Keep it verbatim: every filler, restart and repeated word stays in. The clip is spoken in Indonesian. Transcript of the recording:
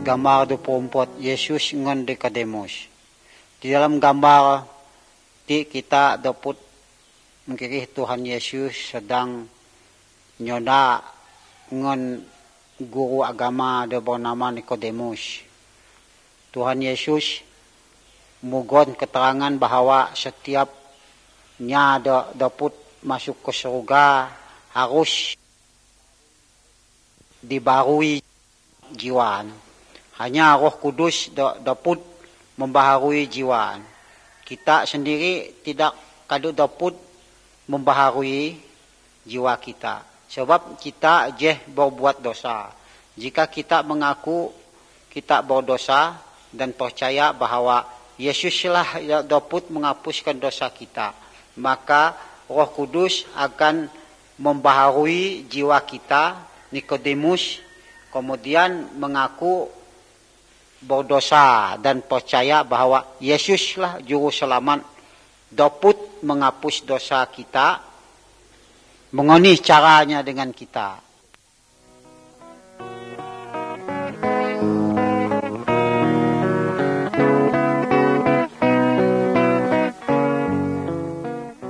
gambar dua puluh empat Yesus ngon Nikodemus. Di dalam gambar ti kita dapat mengkiri Tuhan Yesus sedang nyoda ngon guru agama dia bernama Nikodemus. Tuhan Yesus mugon keterangan bahwa setiap nya dapat masuk ke surga harus dibarui jiwa. Hanya Roh Kudus dapat membaharui jiwa. Kita sendiri tidak kadu dapat membaharui jiwa kita. Sebab kita je berbuat dosa. Jika kita mengaku kita berdosa dan percaya bahwa Yesuslah yang dapat menghapuskan dosa kita, maka Roh Kudus akan membaharui jiwa kita. Nikodemus kemudian mengaku berdosa dan percaya bahwa Yesuslah juru selamat dapat menghapus dosa kita. Mengoni caranya dengan kita.